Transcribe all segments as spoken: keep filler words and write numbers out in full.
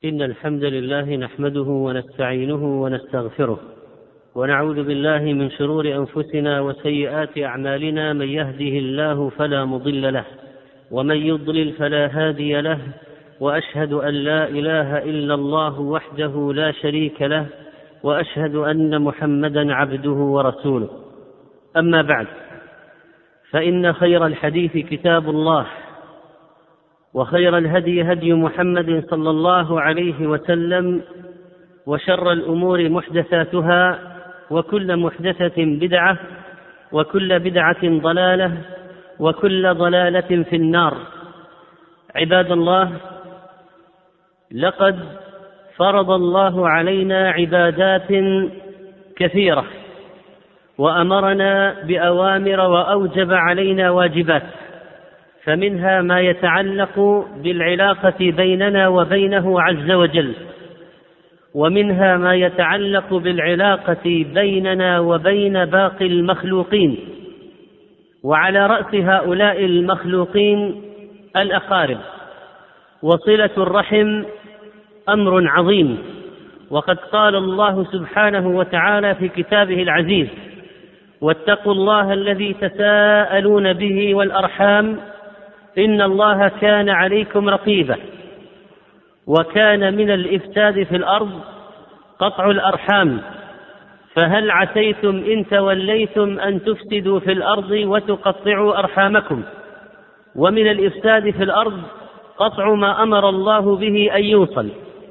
إن الحمد لله نحمده ونستعينه ونستغفره ونعوذ بالله من شرور أنفسنا وسيئات أعمالنا. من يهده الله فلا مضل له ومن يضلل فلا هادي له، وأشهد أن لا إله إلا الله وحده لا شريك له، وأشهد أن محمدا عبده ورسوله. أما بعد، فإن خير الحديث كتاب الله، وخير الهدي هدي محمد صلى الله عليه وسلم، وشر الأمور محدثاتها، وكل محدثة بدعة، وكل بدعة ضلالة، وكل ضلالة في النار. عباد الله، لقد فرض الله علينا عبادات كثيرة، وأمرنا بأوامر وأوجب علينا واجبات، فمنها ما يتعلق بالعلاقة بيننا وبينه عز وجل، ومنها ما يتعلق بالعلاقة بيننا وبين باقي المخلوقين، وعلى رأس هؤلاء المخلوقين الأقارب. وصلة الرحم أمر عظيم، وقد قال الله سبحانه وتعالى في كتابه العزيز: واتقوا الله الذي تساءلون به والأرحام إن الله كان عليكم رقيبا. وكان من الإفساد في الأرض قطع الأرحام، فهل عسيتم إن توليتم أن تفسدوا في الأرض وتقطعوا أرحامكم. ومن الإفساد في الأرض قطع ما أمر الله به أن يوصل.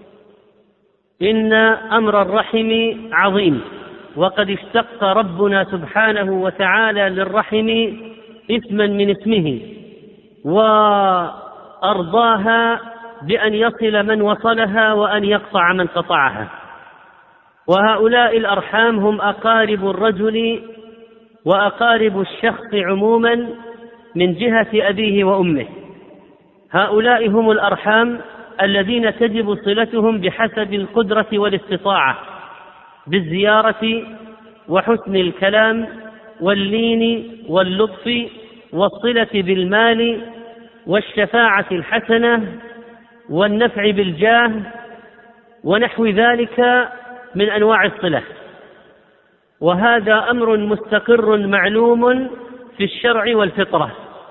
إن أمر الرحم عظيم، وقد اشتق ربنا سبحانه وتعالى للرحم اسما من اسمه، وأرضاها بأن يصل من وصلها وأن يقطع من قطعها. وهؤلاء الأرحام هم أقارب الرجل وأقارب الشخص عموما من جهة أبيه وأمه. هؤلاء هم الأرحام الذين تجب صلتهم بحسب القدرة والاستطاعة، بالزيارة وحسن الكلام واللين واللطف والصلة بالمال والشفاعة الحسنة والنفع بالجاه ونحو ذلك من أنواع الصلة. وهذا أمر مستقر معلوم في الشرع والفطرة.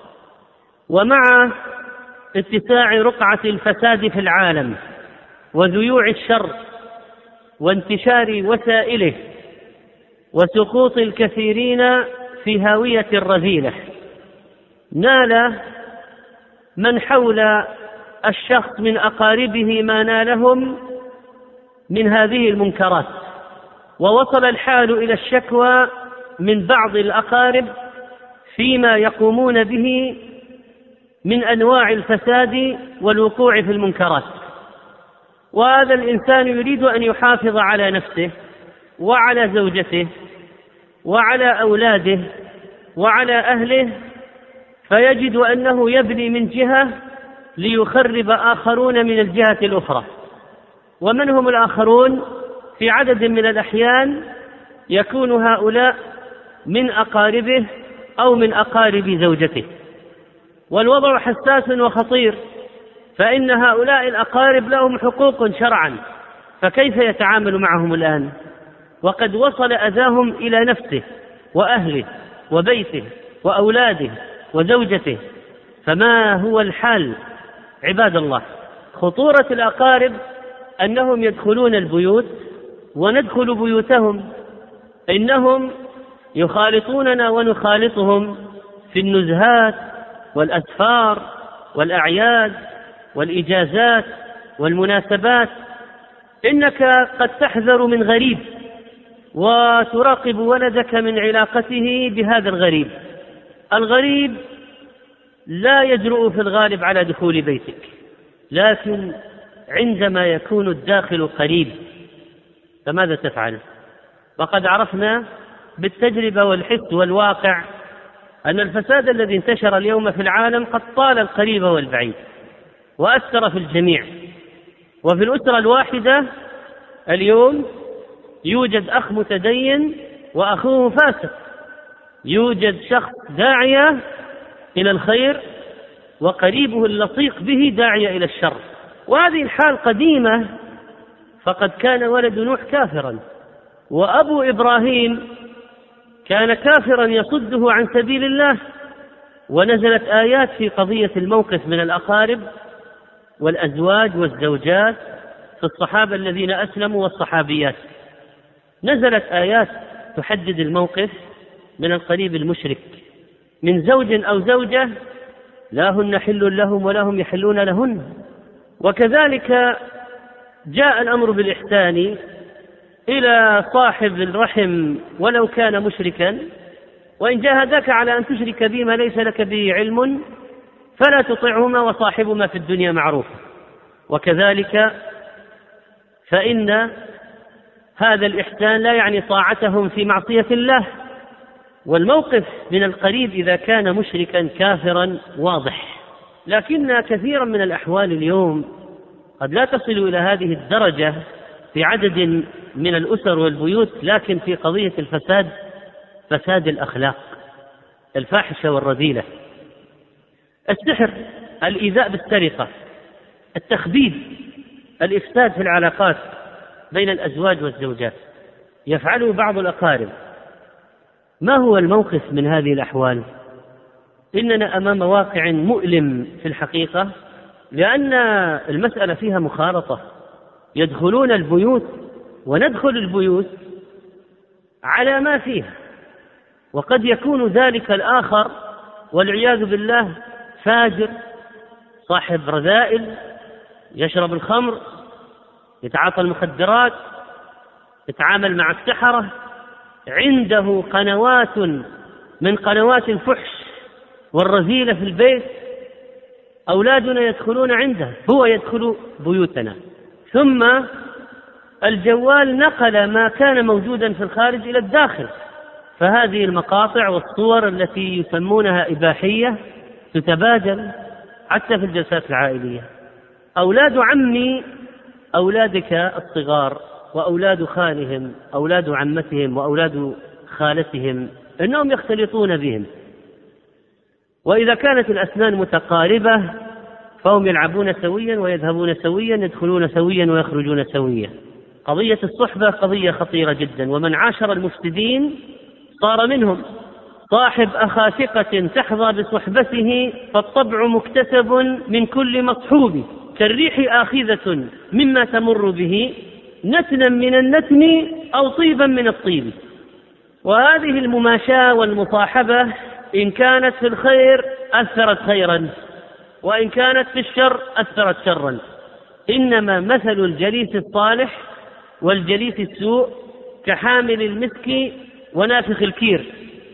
ومع اتساع رقعة الفساد في العالم وذيوع الشر وانتشار وسائله وسقوط الكثيرين في هاوية الرذيلة، نال من حول الشخص من أقاربه ما نالهم من هذه المنكرات، ووصل الحال إلى الشكوى من بعض الأقارب فيما يقومون به من أنواع الفساد والوقوع في المنكرات. وهذا الإنسان يريد أن يحافظ على نفسه وعلى زوجته وعلى أولاده وعلى أهله، فيجد أنه يبني من جهة ليخرب آخرون من الجهة الأخرى. ومن هم الآخرون؟ في عدد من الأحيان يكون هؤلاء من أقاربه أو من أقارب زوجته. والوضع حساس وخطير، فإن هؤلاء الأقارب لهم حقوق شرعا، فكيف يتعامل معهم الآن وقد وصل أذاهم إلى نفسه وأهله وبيته وأولاده وزوجته؟ فما هو الحال عباد الله؟ خطورة الأقارب أنهم يدخلون البيوت وندخل بيوتهم، إنهم يخالطوننا ونخالطهم في النزهات والأسفار والأعياد والإجازات والمناسبات. إنك قد تحذر من غريب وتراقب ولدك من علاقته بهذا الغريب. الغريب لا يجرؤ في الغالب على دخول بيتك، لكن عندما يكون الداخل قريب فماذا تفعل؟ وقد عرفنا بالتجربة والحس والواقع أن الفساد الذي انتشر اليوم في العالم قد طال القريب والبعيد وأثر في الجميع. وفي الأسرة الواحدة اليوم يوجد أخ متدين وأخوه فاسق، يوجد شخص داعية إلى الخير وقريبه اللصيق به داعية إلى الشر. وهذه الحال قديمة، فقد كان ولد نوح كافرا، وأبو إبراهيم كان كافرا يصده عن سبيل الله، ونزلت آيات في قضية الموقف من الأقارب والأزواج والزوجات في الصحابة الذين أسلموا والصحابيات. نزلت آيات تحدد الموقف من القريب المشرك من زوج أو زوجة، لا هن حل لهم ولا هم يحلون لهن. وكذلك جاء الأمر بالإحسان إلى صاحب الرحم ولو كان مشركا، وإن جاهداك على أن تشرك بي ما ليس لك به علم فلا تطعهما وصاحبهما في الدنيا معروفا. وكذلك فإن هذا الإحسان لا يعني طاعتهم في معصية الله. والموقف من القريب إذا كان مشركا كافرا واضح، لكن كثيرا من الأحوال اليوم قد لا تصل إلى هذه الدرجة في عدد من الأسر والبيوت، لكن في قضية الفساد، فساد الأخلاق، الفاحشة والرذيلة، السحر، الإيذاء بالسرقة، التخبيث، الإفساد في العلاقات بين الأزواج والزوجات يفعله بعض الأقارب. ما هو الموقف من هذه الأحوال؟ إننا أمام واقع مؤلم في الحقيقة، لأن المسألة فيها مخالطة، يدخلون البيوت وندخل البيوت على ما فيها، وقد يكون ذلك الآخر والعياذ بالله فاجر صاحب رذائل، يشرب الخمر، يتعاطى المخدرات، يتعامل مع السحرة، عنده قنوات من قنوات الفحش والرذيلة في البيت، أولادنا يدخلون عنده، هو يدخل بيوتنا. ثم الجوال نقل ما كان موجودا في الخارج إلى الداخل، فهذه المقاطع والصور التي يسمونها إباحية تتبادل حتى في الجلسات العائلية. أولاد عمي، أولادك الصغار، وأولاد خالهم، أولاد عمتهم، وأولاد خالتهم، إنهم يختلطون بهم، وإذا كانت الأسنان متقاربة فهم يلعبون سويا ويذهبون سويا، يدخلون سويا ويخرجون سويا. قضية الصحبة قضية خطيرة جدا، ومن عاشر المفسدين صار منهم. صاحب أخا ثقة تحظى بصحبته، فالطبع مكتسب من كل مصحوب، كالريح آخذة مما تمر به، نتنا من النتن أو طيبا من الطيب. وهذه المماشاة والمصاحبة إن كانت في الخير أثرت خيرا، وإن كانت في الشر أثرت شرا. إنما مثل الجليس الصالح والجليس السوء كحامل المسك ونافخ الكير.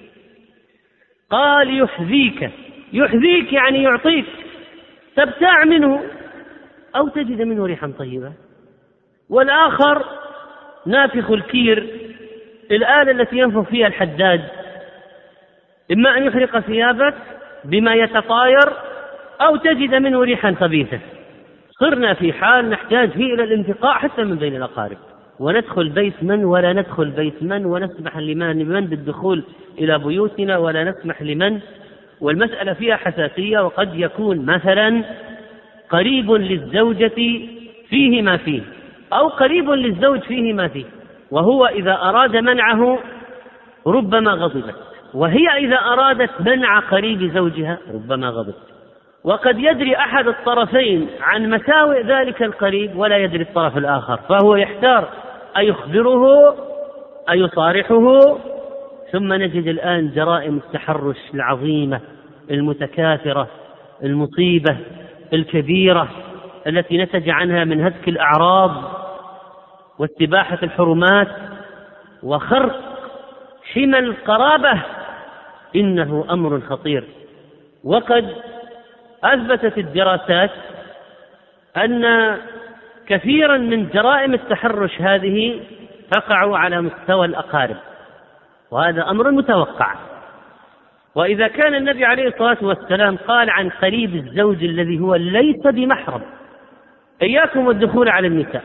قال يحذيك، يحذيك يعني يعطيك، تبتاع منه أو تجد منه ريحا طيبة. والآخر نافخ الكير، الآلة التي ينفخ فيها الحداد، إما أن يحرق ثيابك بما يتطاير أو تجد منه ريحا خبيثة. صرنا في حال نحتاج فيه إلى الانتقاء حتى من بين الأقارب، وندخل بيت من ولا ندخل بيت من، ونسمح لمن بالدخول إلى بيوتنا ولا نسمح لمن. والمسألة فيها حساسية، وقد يكون مثلا قريب للزوجة فيه ما فيه، أو قريب للزوج فيه ما فيه، وهو إذا أراد منعه ربما غضبت، وهي إذا أرادت منع قريب زوجها ربما غضبت. وقد يدري أحد الطرفين عن مساوئ ذلك القريب ولا يدري الطرف الآخر، فهو يحتار أيخبره أيصارحه. ثم نجد الآن جرائم التحرش العظيمة المتكاثرة، المصيبة الكبيرة التي نتج عنها من هتك الأعراض واستباحة الحرمات وخرق حمى القرابة. إنه أمر خطير. وقد أثبتت الدراسات أن كثيرا من جرائم التحرش هذه تقع على مستوى الأقارب، وهذا أمر متوقع. وإذا كان النبي عليه الصلاة والسلام قال عن قريب الزوج الذي هو ليس بمحرم إياكم والدخول على النساء،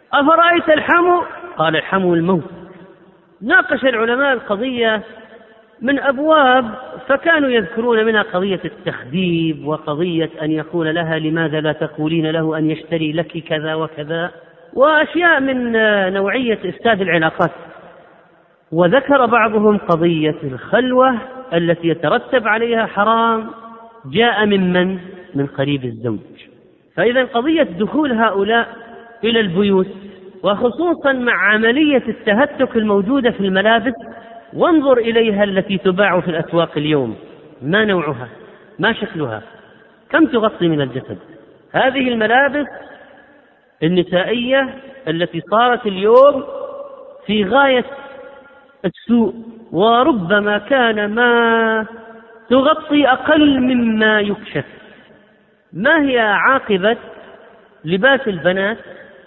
أفرأيت الحمو؟ قال الحمو الموت. ناقش العلماء القضية من أبواب، فكانوا يذكرون منها قضية التخديب، وقضية أن يقول لها لماذا لا تقولين له أن يشتري لك كذا وكذا، وأشياء من نوعية إفساد العلاقات. وذكر بعضهم قضية الخلوة التي يترتب عليها حرام جاء من من؟ من قريب الزوج. فإذا قضية دخول هؤلاء إلى البيوت، وخصوصا مع عملية التهتك الموجودة في الملابس، وانظر إليها التي تباع في الأسواق اليوم، ما نوعها؟ ما شكلها؟ كم تغطي من الجسد؟ هذه الملابس النسائية التي صارت اليوم في غاية السوء، وربما كان ما تغطي أقل مما يكشف. ما هي عاقبة لباس البنات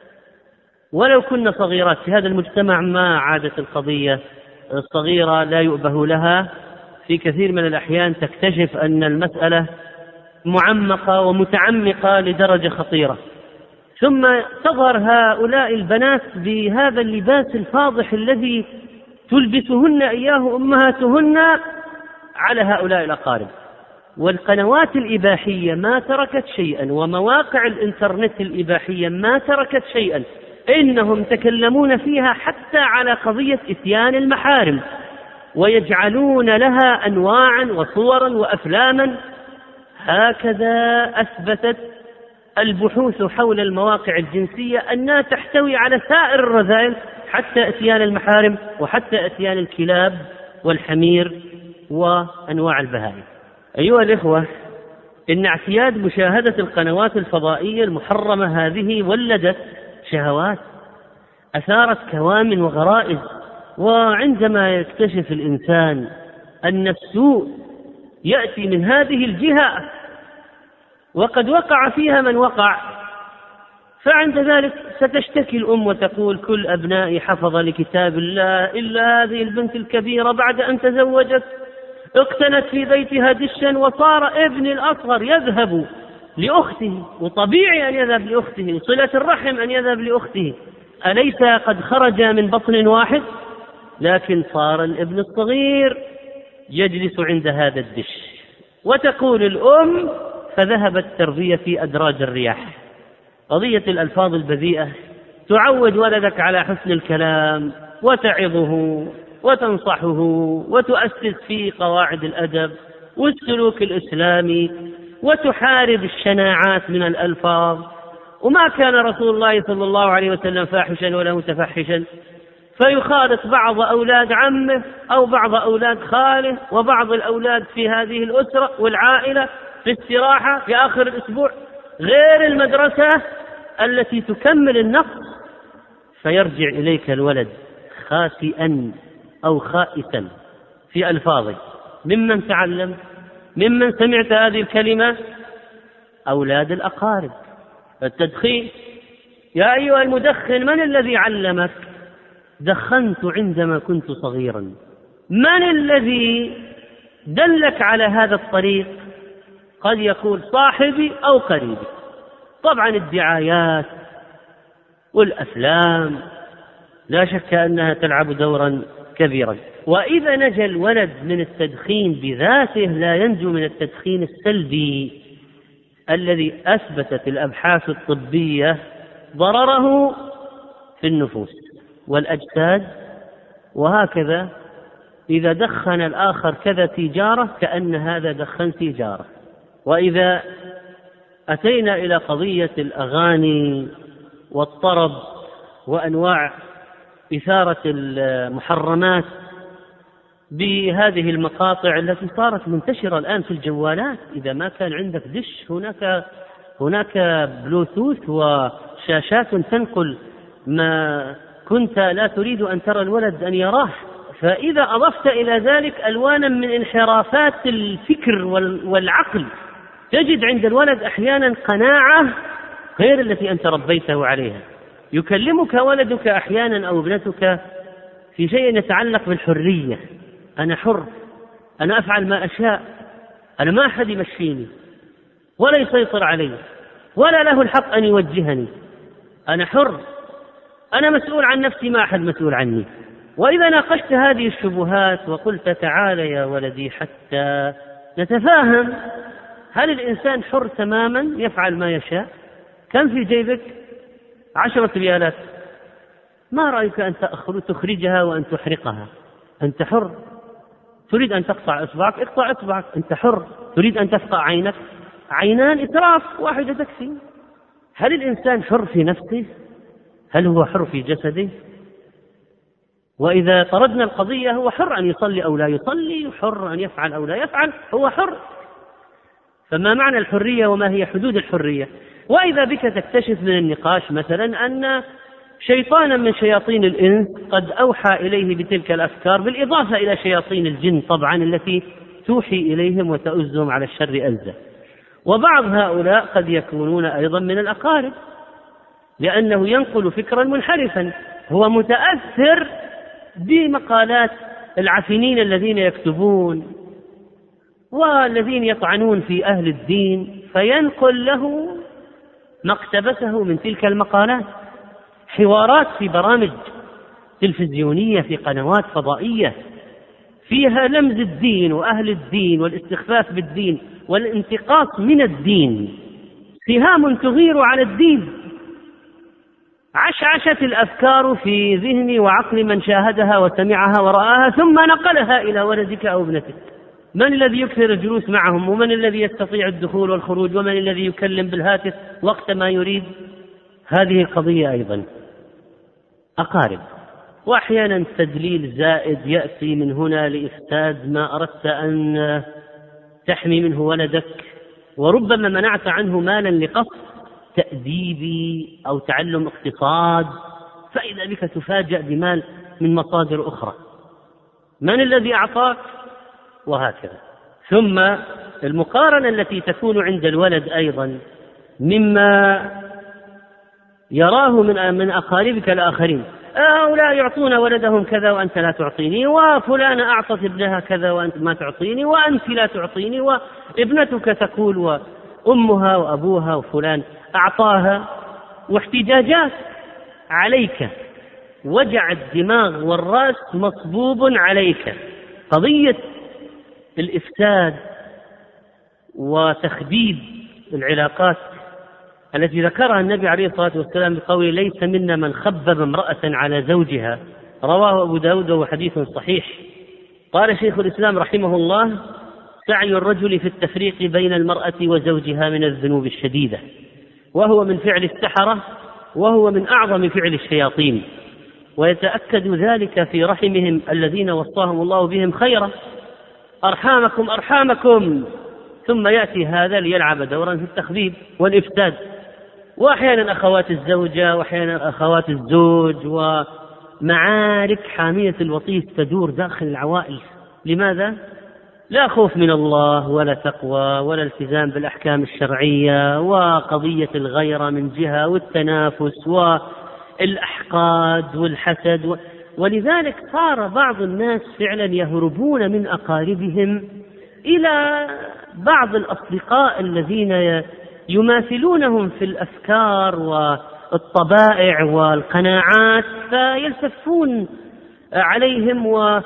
ولو كنا صغيرات في هذا المجتمع؟ ما عادت القضية الصغيرة لا يؤبه لها، في كثير من الأحيان تكتشف أن المسألة معمقة ومتعمقة لدرجة خطيرة، ثم تظهر هؤلاء البنات بهذا اللباس الفاضح الذي تلبسهن إياه أمهاتهن على هؤلاء الأقارب. والقنوات الإباحية ما تركت شيئا، ومواقع الإنترنت الإباحية ما تركت شيئا، إنهم تكلمون فيها حتى على قضية إتيان المحارم، ويجعلون لها أنواعا وصورا وأفلاما. هكذا أثبتت البحوث حول المواقع الجنسية أنها تحتوي على سائر الرذائل، حتى إتيان المحارم، وحتى إتيان الكلاب والحمير وأنواع البهائم. أيها الإخوة، إن اعتياد مشاهدة القنوات الفضائية المحرمة هذه ولدت شهوات، أثارت كوامن وغرائز. وعندما يكتشف الإنسان أن السوء يأتي من هذه الجهة وقد وقع فيها من وقع، فعند ذلك ستشتكي الأم وتقول كل أبنائي حفظ لكتاب الله إلا هذه البنت الكبيرة بعد أن تزوجت اقتنت في بيتها دشا، وصار ابني الأصغر يذهب لأخته، وطبيعي أن يذهب لأخته، صلة الرحم أن يذهب لأخته، أليس قد خرج من بطن واحد؟ لكن صار الابن الصغير يجلس عند هذا الدش، وتقول الأم فذهبت تربية في أدراج الرياح. قضية الألفاظ البذيئة، تعود ولدك على حسن الكلام وتعظه وتنصحه وتؤسس فيه قواعد الأدب والسلوك الإسلامي، وتحارب الشناعات من الألفاظ. وما كان رسول الله صلى الله عليه وسلم فاحشا ولا متفحشا، فيخالط بعض أولاد عمه أو بعض أولاد خاله وبعض الأولاد في هذه الأسرة والعائلة في استراحة في آخر الأسبوع، غير المدرسة التي تكمل النقص، فيرجع إليك الولد خاسئا أو خائسا في ألفاظه. ممن تعلم؟ ممن سمعت هذه الكلمة؟ أولاد الأقارب. التدخين، يا أيها المدخن من الذي علمك؟ دخنت عندما كنت صغيرا. من الذي دلك على هذا الطريق؟ قد يكون صاحبي أو قريبي. طبعا الدعايات والأفلام لا شك أنها تلعب دورا كبيرا. وإذا نجا الولد من التدخين بذاته لا ينجو من التدخين السلبي الذي أثبتت الأبحاث الطبية ضرره في النفوس والأجساد. وهكذا إذا دخن الآخر كذا تجارة كأن هذا دخن تجارة. وإذا أتينا إلى قضية الأغاني والطرب وأنواع إثارة المحرمات بهذه المقاطع التي صارت منتشرة الآن في الجوالات، إذا ما كان عندك دش هناك هناك بلوتوث وشاشات تنقل ما كنت لا تريد أن ترى الولد أن يراه. فإذا أضفت إلى ذلك ألوانا من انحرافات الفكر والعقل، تجد عند الولد أحيانا قناعة غير التي أنت ربيته عليها. يكلمك ولدك أحيانا أو ابنتك في شيء يتعلق بالحرية، أنا حر، أنا أفعل ما أشاء، أنا ما أحد يمشيني ولا يسيطر علي ولا له الحق أن يوجهني، أنا حر، أنا مسؤول عن نفسي ما أحد مسؤول عني. وإذا ناقشت هذه الشبهات وقلت تعال يا ولدي حتى نتفاهم، هل الإنسان حر تماما يفعل ما يشاء؟ كم في جيبك؟ عشرة ريالات، ما رأيك أن تخرجها وأن تحرقها؟ أنت حر. تريد أن تقطع إصبعك اقطع إصبعك، أنت حر. تريد أن تفقع عينك، عينان إسراف، واحدة تكفي. هل الإنسان حر في نفسه؟ هل هو حر في جسده؟ وإذا طردنا القضية، هو حر أن يصلي أو لا يصلي، حر أن يفعل أو لا يفعل، هو حر. فما معنى الحرية وما هي حدود الحرية؟ وإذا بك تكتشف من النقاش مثلا أن شيطانا من شياطين الإنس قد أوحى إليه بتلك الأفكار، بالإضافة إلى شياطين الجن طبعا التي توحي إليهم وتؤزهم على الشر أزة. وبعض هؤلاء قد يكونون أيضا من الأقارب، لأنه ينقل فكرا منحرفا، هو متأثر بمقالات العفنين الذين يكتبون والذين يطعنون في أهل الدين، فينقل له ما اقتبسه من تلك المقالات. حوارات في برامج تلفزيونية في قنوات فضائية فيها لمز الدين وأهل الدين والاستخفاف بالدين والانتقاص من الدين، سهام تغير على الدين. عشعشت الأفكار في ذهن وعقل من شاهدها وسمعها ورآها، ثم نقلها إلى ولدك أو ابنتك. من الذي يكثر الجلوس معهم؟ ومن الذي يستطيع الدخول والخروج؟ ومن الذي يكلم بالهاتف وقت ما يريد؟ هذه القضية أيضا أقارب. وأحيانا تدليل زائد يأتي من هنا لإفساد ما أردت أن تحمي منه ولدك، وربما منعت عنه مالا لقصد تأديبي أو تعلم اقتصاد، فإذا بك تفاجأ بمال من مصادر أخرى. من الذي أعطاك؟ وهكذا. ثم المقارنة التي تكون عند الولد أيضا مما يراه من من أقاربك الآخرين، هؤلاء يعطون ولدهم كذا وأنت لا تعطيني، وفلان أعطت ابنها كذا وأنت ما تعطيني، وأنت لا تعطيني، وابنتك تقول وأمها وأبوها وفلان أعطاها، واحتجاجات عليك. وجع الدماغ والرأس مصبوب عليك. قضية الإفساد وتخديد العلاقات التي ذكرها النبي عليه الصلاة والسلام بقوله ليس منا من خبب امرأة على زوجها، رواه أبو داود وحديث صحيح. قال شيخ الإسلام رحمه الله: سعي الرجل في التفريق بين المرأة وزوجها من الذنوب الشديدة، وهو من فعل السحرة، وهو من أعظم فعل الشياطين، ويتأكد ذلك في رحمهم الذين وصاهم الله بهم خيرا. أرحامكم أرحامكم، ثم يأتي هذا ليلعب دورا في التخبيب والإفساد. وأحيانا أخوات الزوجة وأحيانا أخوات الزوج، ومعارك حامية الوطيس تدور داخل العوائل. لماذا؟ لا خوف من الله ولا تقوى ولا التزام بالأحكام الشرعية، وقضية الغيرة من جهة، والتنافس والأحقاد والحسد و... ولذلك صار بعض الناس فعلا يهربون من أقاربهم إلى بعض الأصدقاء الذين يماثلونهم في الأفكار والطبائع والقناعات، فيلتفون عليهم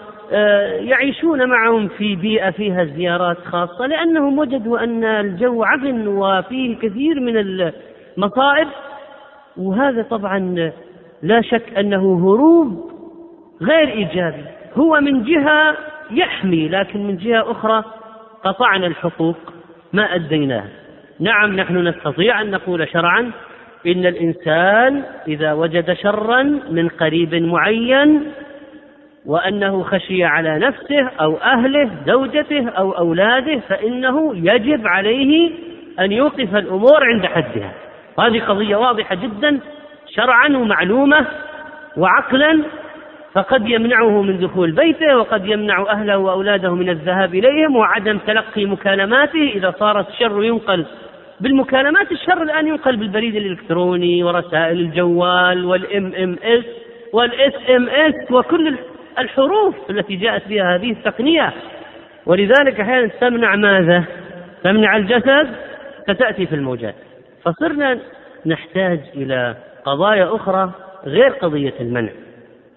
ويعيشون معهم في بيئة فيها زيارات خاصة، لأنهم وجدوا أن الجو عفن وفيه كثير من المصائب. وهذا طبعا لا شك أنه هروب غير إيجابي، هو من جهة يحمي، لكن من جهة أخرى قطعنا الحقوق ما أديناها. نعم، نحن نستطيع أن نقول شرعا إن الإنسان إذا وجد شرا من قريب معين وأنه خشي على نفسه أو أهله زوجته أو أولاده، فإنه يجب عليه أن يوقف الأمور عند حدها. هذه قضية واضحة جدا شرعا ومعلومة وعقلا، فقد يمنعه من دخول بيته، وقد يمنع أهله وأولاده من الذهاب إليهم، وعدم تلقي مكالماته إذا صار الشر ينقل بالمكالمات. الشر الآن ينقل بالبريد الإلكتروني ورسائل الجوال والإم إم إس والإس إم إس وكل الحروف التي جاءت بها هذه التقنية. ولذلك أحيانا تمنع ماذا؟ تمنع الجسد، ستأتي في الموجات. فصرنا نحتاج إلى قضايا أخرى غير قضية المنع.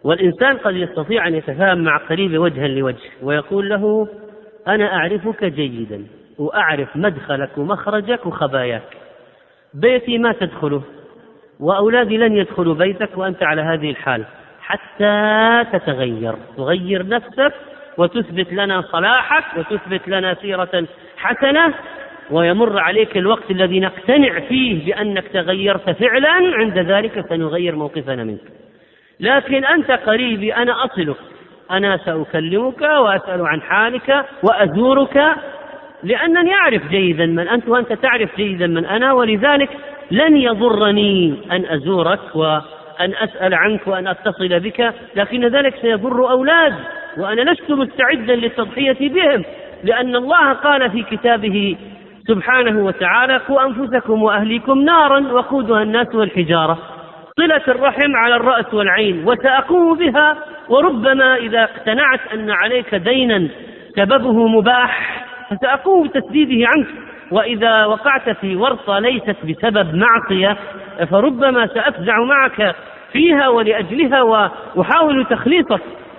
والإنسان قد يستطيع أن يتفاهم مع قريب وجها لوجه ويقول له أنا أعرفك جيدا وأعرف مدخلك ومخرجك وخباياك، بيتي ما تدخله وأولادي لن يدخلوا بيتك وأنت على هذه الحال، حتى تتغير، تغير نفسك وتثبت لنا صلاحك وتثبت لنا سيرة حسنة، ويمر عليك الوقت الذي نقتنع فيه بأنك تغيرت فعلا، عند ذلك سنغير موقفنا منك. لكن أنت قريبي، أنا أصلك، أنا سأكلمك وأسأل عن حالك وأزورك، لأنني أعرف جيدا من أنت وأنت تعرف جيدا من أنا، ولذلك لن يضرني أن أزورك وأن أسأل عنك وأن أتصل بك، لكن ذلك سيضر أولاد، وأنا لست مستعدا للتضحية بهم، لأن الله قال في كتابه سبحانه وتعالى قوا أنفسكم وأهليكم نارا وقودها الناس والحجارة. صلة الرحم على الرأس والعين، وسأقوم بها، وربما إذا اقتنعت أن عليك دينا سببه مباح فسأقوم بتسديده عنك، وإذا وقعت في ورطة ليست بسبب معصية فربما سأفزع معك فيها ولأجلها وأحاول تخليصك.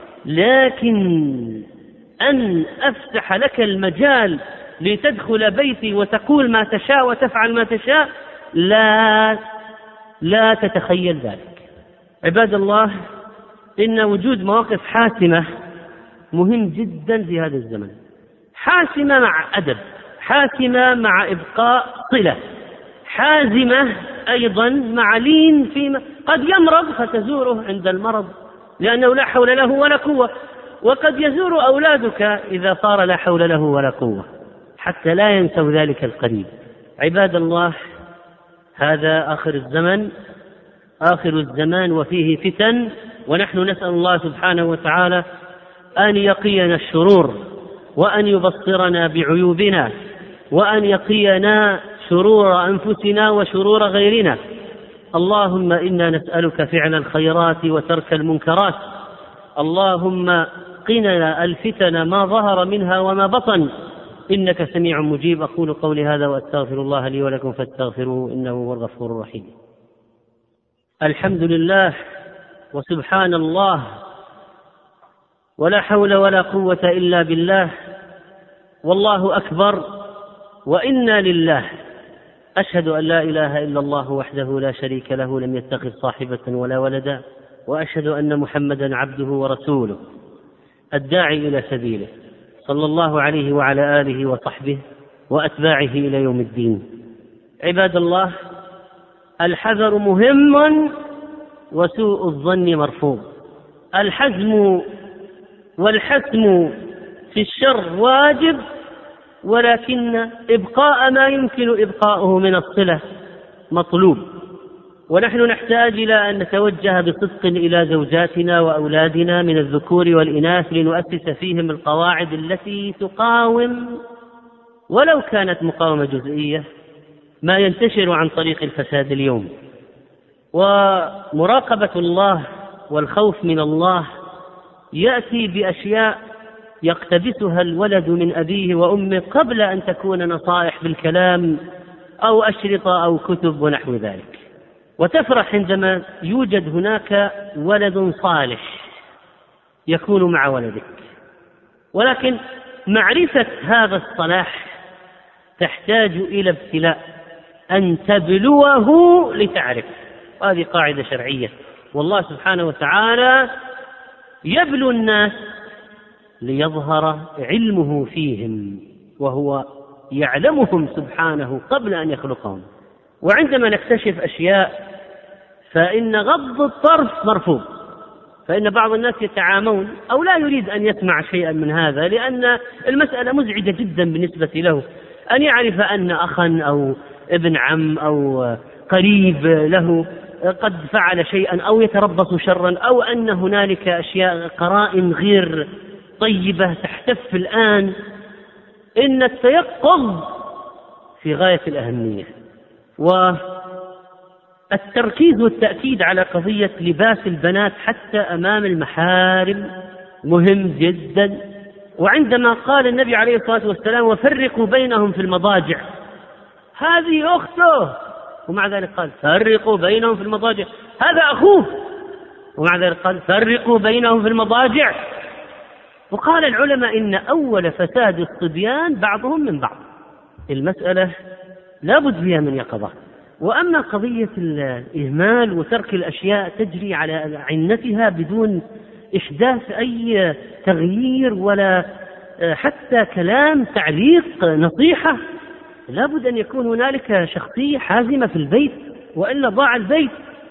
لكن أن أفتح لك المجال لتدخل بيتي وتقول ما تشاء وتفعل ما تشاء، لا لا تتخيل ذلك. عباد الله، إن وجود مواقف حاسمة مهم جدا في هذا الزمن، حاسمة مع أدب، حاسمة مع إبقاء صلة، حازمة أيضا مع لين فيما قد يمرض فتزوره عند المرض لأنه لا حول له ولا قوة، وقد يزور أولادك إذا صار لا حول له ولا قوة، حتى لا ينسوا ذلك القريب. عباد الله، هذا آخر الزمن، آخر الزمان وفيه فتن، ونحن نسأل الله سبحانه وتعالى أن يقينا الشرور وأن يبصرنا بعيوبنا وأن يقينا شرور أنفسنا وشرور غيرنا. اللهم إنا نسألك فعل الخيرات وترك المنكرات، اللهم قنا الفتن ما ظهر منها وما بطن، إنك سميع مجيب. أقول قولي هذا وأستغفر الله لي ولكم فاستغفروه إنه هو الغفور الرحيم. الحمد لله وسبحان الله ولا حول ولا قوة إلا بالله، والله أكبر وإنا لله. أشهد أن لا إله إلا الله وحده لا شريك له لم يتخذ صاحبة ولا ولدا، وأشهد أن محمدا عبده ورسوله الداعي إلى سبيله، صلى الله عليه وعلى آله وصحبه وأتباعه إلى يوم الدين. عباد الله، الحذر مهم وسوء الظن مرفوض. الحزم والحسم في الشر واجب، ولكن إبقاء ما يمكن إبقاؤه من الصلة مطلوب. ونحن نحتاج إلى أن نتوجه بصدق إلى زوجاتنا وأولادنا من الذكور والإناث لنؤسس فيهم القواعد التي تقاوم ولو كانت مقاومة جزئية ما ينتشر عن طريق الفساد اليوم. ومراقبة الله والخوف من الله يأتي بأشياء يقتبسها الولد من أبيه وأمه قبل أن تكون نصائح بالكلام أو أشرطة أو كتب ونحو ذلك. وتفرح عندما يوجد هناك ولد صالح يكون مع ولدك، ولكن معرفة هذا الصلاح تحتاج إلى ابتلاء، أن تبلوه لتعرف. هذه قاعدة شرعية، والله سبحانه وتعالى يبلو الناس ليظهر علمه فيهم، وهو يعلمهم سبحانه قبل أن يخلقهم. وعندما نكتشف أشياء فإن غض الطرف مرفوض، فإن بعض الناس يتعامون أو لا يريد أن يسمع شيئا من هذا، لأن المسألة مزعجة جدا بالنسبة له، أن يعرف أن أخا أو ابن عم أو قريب له قد فعل شيئا أو يتربص شرا، أو أن هنالك أشياء قرائن غير طيبة تحتف الآن. إن التيقظ في غاية الأهمية، والتركيز والتأكيد على قضية لباس البنات حتى أمام المحارم مهم جدا. وعندما قال النبي عليه الصلاة والسلام وفرقوا بينهم في المضاجع، هذه أخته، ومع ذلك قال فرقوا بينهم في المضاجع، هذا أخوه، ومع ذلك قال فرقوا بينهم في المضاجع. وقال العلماء إن أول فساد الصبيان بعضهم من بعض. المسألة لا بد فيها من يقظة. وأما قضية الإهمال وترك الأشياء تجري على عنتها بدون إحداث أي تغيير ولا حتى كلام تعليق نصيحة، لا بد أن يكون هنالك شخصية حازمة في البيت، وإلا ضاع البيت.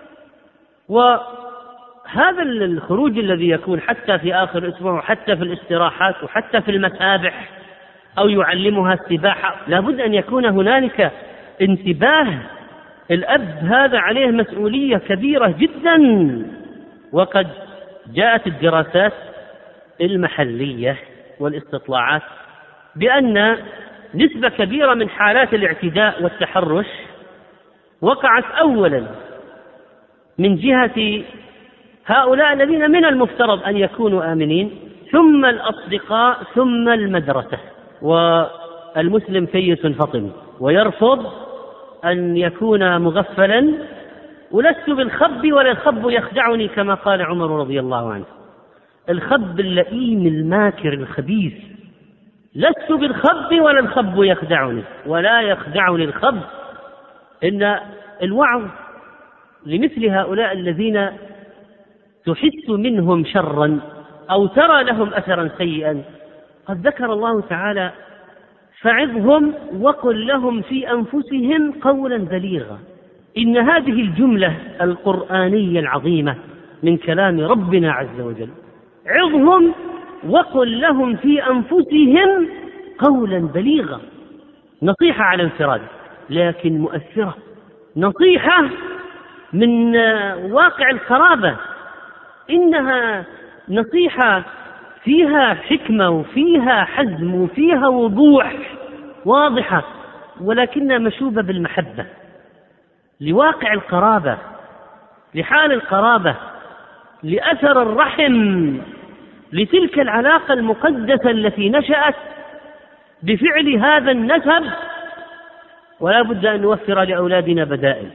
وهذا الخروج الذي يكون حتى في آخر الأسبوع وحتى في الاستراحات وحتى في المسابح أو يعلمها السباحة، لا بد أن يكون هنالك انتباه. الأب هذا عليه مسؤولية كبيرة جدا. وقد جاءت الدراسات المحلية والاستطلاعات بأن نسبة كبيرة من حالات الاعتداء والتحرش وقعت أولا من جهة هؤلاء الذين من المفترض أن يكونوا آمنين، ثم الأصدقاء، ثم المدرسة. والمسلم كيس فطن ويرفض أن يكون مغفلا. ولست بالخب ولا الخب يخدعني كما قال عمر رضي الله عنه. الخب اللئيم الماكر الخبيث. لست بالخب ولا الخب يخدعني ولا يخدعني الخب. إن الوعظ لمثل هؤلاء الذين تحس منهم شرا أو ترى لهم أثرا سيئا، قد ذكر الله تعالى فعظهم وقل لهم في أنفسهم قولا بليغا. إن هذه الجملة القرآنية العظيمة من كلام ربنا عز وجل، عظهم وقل لهم في أنفسهم قولا بليغا، نصيحة على انفراد لكن مؤثرة، نصيحة من واقع القرابة، إنها نصيحة فيها حكمة وفيها حزم وفيها وضوح واضحة، ولكنها مشوبة بالمحبة لواقع القرابة، لحال القرابة، لأثر الرحم، لتلك العلاقة المقدسة التي نشأت بفعل هذا النسب. ولا بد أن نوفر لأولادنا بدائل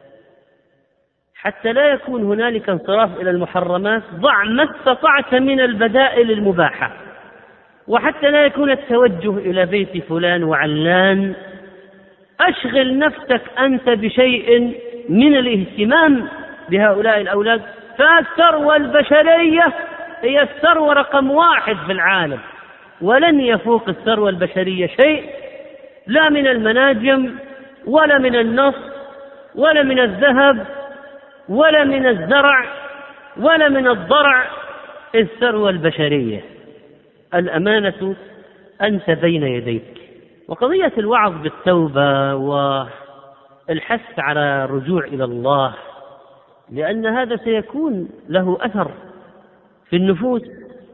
حتى لا يكون هنالك انصراف إلى المحرمات. ضع ما استطعت من البدائل المباحة، وحتى لا يكون التوجه إلى بيت فلان وعلان. أشغل نفسك أنت بشيء من الاهتمام بهؤلاء الأولاد. فالثروة البشرية هي الثروة رقم واحد في العالم، ولن يفوق الثروة البشرية شيء، لا من المناجم ولا من النص ولا من الذهب ولا من الزرع ولا من الضرع. الثروة البشرية الأمانة أنت بين يديك. وقضية الوعظ بالتوبة والحث على الرجوع إلى الله، لأن هذا سيكون له أثر في النفوس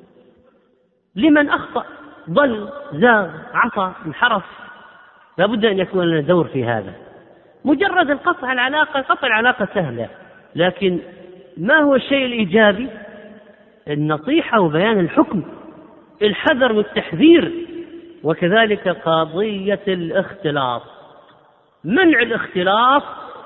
لمن أخطأ ضل زاغ عصى انحرف. لابد أن يكون لنا دور في هذا. مجرد القطع العلاقة، قطع العلاقة سهلة، لكن ما هو الشيء الإيجابي؟ النصيحة وبيان الحكم، الحذر والتحذير. وكذلك قضية الاختلاط، منع الاختلاط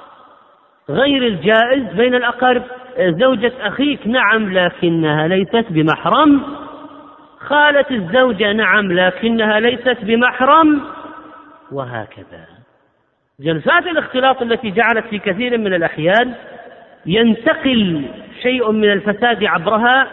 غير الجائز بين الأقارب. زوجة أخيك نعم لكنها ليست بمحرم، خالة الزوجة نعم لكنها ليست بمحرم، وهكذا. جلسات الاختلاط التي جعلت في كثير من الأحيان ينتقل شيء من الفساد عبرها،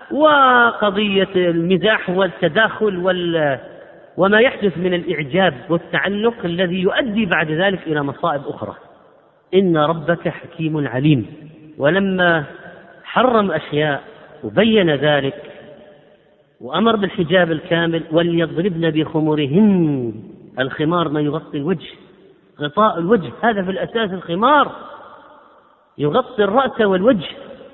وقضية المزاح والتداخل وال وما يحدث من الإعجاب والتعلق الذي يؤدي بعد ذلك إلى مصائب أخرى. إن ربك حكيم عليم. ولما حرم أشياء وبين ذلك وأمر بالحجاب الكامل، وليضربن بخمرهن. الخمار ما يغطي الوجه، غطاء الوجه هذا في الأساس الخمار يغطي الرأس والوجه.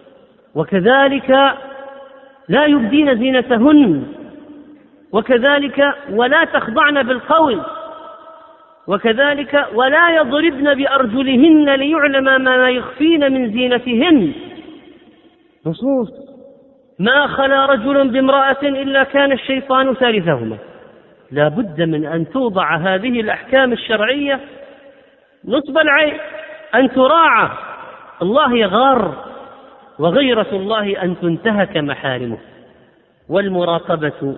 وكذلك لا يبدين زينتهن، وكذلك ولا تخضعن بالقول، وكذلك ولا يضربن بأرجلهن ليعلم ما يخفين من زينتهن. نصوص ما خلا رجل بامرأة إلا كان الشيطان ثالثهما. لا بد من أن توضع هذه الأحكام الشرعية نصب العين، أن تراعى. الله يغار وغيرة الله أن تنتهك محارمه، والمراقبة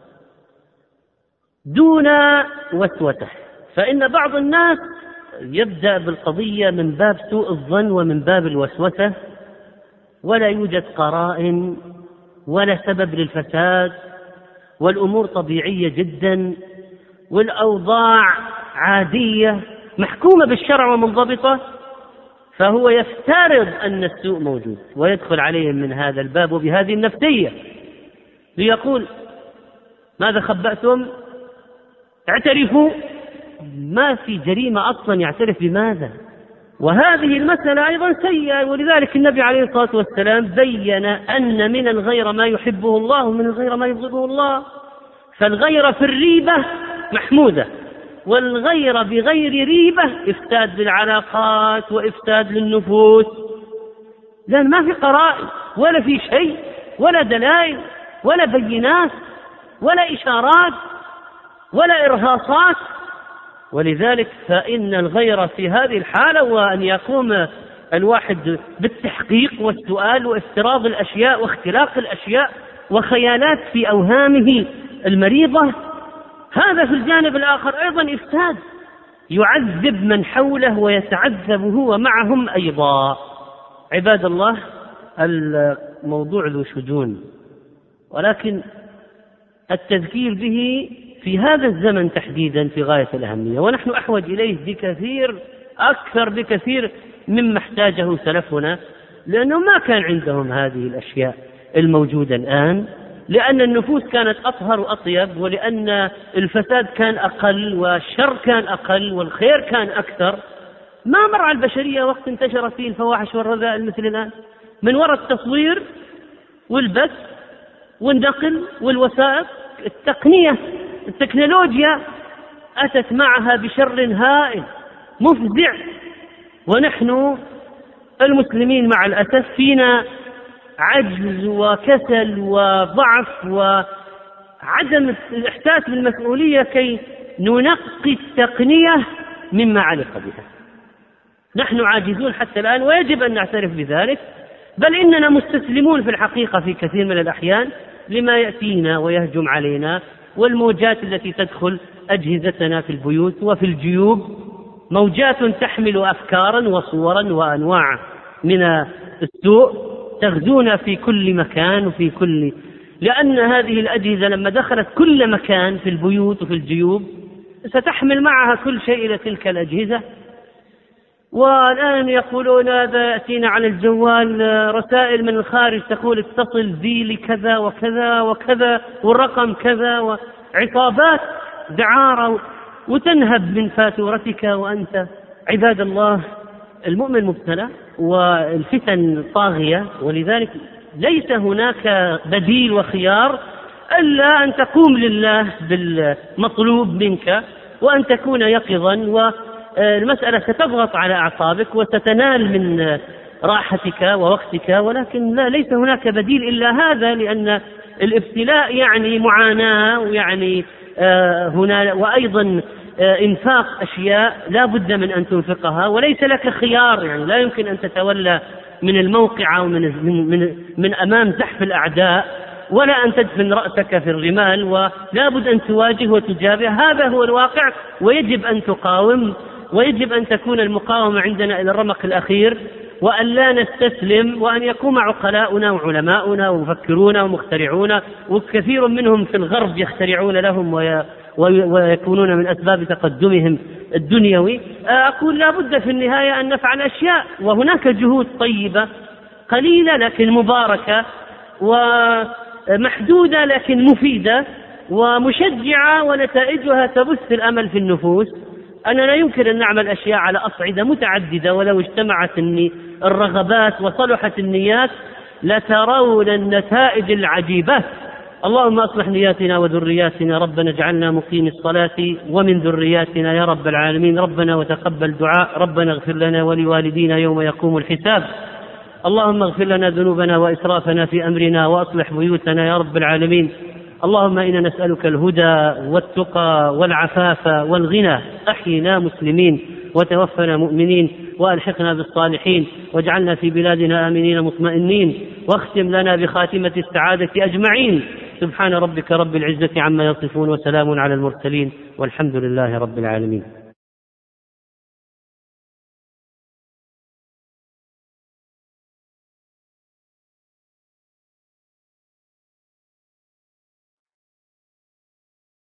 دون وسوسة. فإن بعض الناس يبدأ بالقضية من باب سوء الظن ومن باب الوسوسة، ولا يوجد قرائن ولا سبب للفساد، والأمور طبيعية جدا، والأوضاع عادية محكومة بالشرع ومنضبطة، فهو يفترض أن السوء موجود ويدخل عليهم من هذا الباب وبهذه النفسية ليقول ماذا خبأتم؟ اعترفوا. ما في جريمة أصلا، يعترف بماذا؟ وهذه المسألة أيضا سيئة، ولذلك النبي عليه الصلاة والسلام بين أن من الغير ما يحبه الله ومن الغير ما يبغضه الله. فالغير في الريبة محمودة، والغير بغير ريبة إفساد للعلاقات وإفساد للنفوس، لأن ما في قرائن ولا في شيء ولا دلائل ولا بينات ولا إشارات ولا إرهاصات. ولذلك فإن الغير في هذه الحالة وأن يقوم الواحد بالتحقيق والسؤال وافتراض الأشياء واختلاق الأشياء وخيالات في أوهامه المريضة، هذا في الجانب الآخر أيضا إفساد، يعذب من حوله ويتعذب هو معهم أيضا. عباد الله، الموضوع ذو شجون، ولكن التذكير به في هذا الزمن تحديدا في غاية الأهمية، ونحن أحوج إليه بكثير أكثر بكثير مما احتاجه سلفنا، لأنه ما كان عندهم هذه الأشياء الموجودة الآن، لأن النفوس كانت أطهر وأطيب، ولأن الفساد كان أقل والشر كان أقل والخير كان أكثر. ما مر على البشرية وقت انتشر فيه الفواحش والرذائل مثل الآن، من وراء التصوير والبث والنقل والوثائق. التقنية التكنولوجيا أتت معها بشر هائل مفزع، ونحن المسلمين مع الأسف فينا عجز وكسل وضعف وعدم الإحساس بالمسؤولية كي ننقي التقنية مما علق بها. نحن عاجزون حتى الآن، ويجب أن نعترف بذلك، بل إننا مستسلمون في الحقيقة في كثير من الأحيان لما يأتينا ويهجم علينا، والموجات التي تدخل أجهزتنا في البيوت وفي الجيوب، موجات تحمل أفكارا وصورا وأنواع من السوء تغزونا في كل مكان وفي كل، لأن هذه الأجهزة لما دخلت كل مكان في البيوت وفي الجيوب ستحمل معها كل شيء إلى تلك الأجهزة. والآن يقولون هذا يأتينا على الجوال رسائل من الخارج تقول اتصل بي لكذا وكذا وكذا والرقم كذا، وعصابات دعارة وتنهب من فاتورتك وأنت. عباد الله، المؤمن مبتلى والفتن طاغية، ولذلك ليس هناك بديل وخيار إلا أن تقوم لله بالمطلوب منك وأن تكون يقظا، والمسألة ستضغط على أعصابك وستنال من راحتك ووقتك، ولكن لا ليس هناك بديل إلا هذا، لأن الابتلاء يعني معاناة ويعني آه هنا وأيضا آه إنفاق أشياء لا بد من أن تنفقها، وليس لك خيار، يعني لا يمكن أن تتولى من الموقع ومن من, من, من أمام زحف الأعداء، ولا أن تدفن رأسك في الرمال، ولا بد أن تواجه وتجابه. هذا هو الواقع، ويجب أن تقاوم، ويجب أن تكون المقاومة عندنا إلى الرمق الأخير، وأن لا نستسلم، وأن يقوم عقلاؤنا وعلماؤنا ومفكرون ومخترعون، وكثير منهم في الغرب يخترعون لهم وي ويكونون من أسباب تقدمهم الدنيوي. أقول لا بد في النهاية أن نفعل أشياء، وهناك جهود طيبة قليلة لكن مباركة، ومحدودة لكن مفيدة ومشجعة، ونتائجها تبث الأمل في النفوس. أننا لا يمكن أن نعمل أشياء على أصعدة متعددة، ولو اجتمعت الرغبات وصلحت النيات لترون النتائج العجيبة. اللهم أصلح نياتنا وذرياتنا، ربنا اجعلنا مقيم الصلاة ومن ذرياتنا يا رب العالمين. ربنا وتقبل دعاء، ربنا اغفر لنا ولوالدينا يوم يقوم الحساب. اللهم اغفر لنا ذنوبنا وإسرافنا في أمرنا، وأصلح بيوتنا يا رب العالمين. اللهم إنا نسألك الهدى والتقى والعفاف والغنى. أحينا مسلمين وتوفنا مؤمنين. وألحقنا بالصالحين، واجعلنا في بلادنا آمنين مطمئنين، واختم لنا بخاتمة السعادة أجمعين. سبحان ربك رب العزة عما يصفون، وسلام على المرسلين، والحمد لله رب العالمين.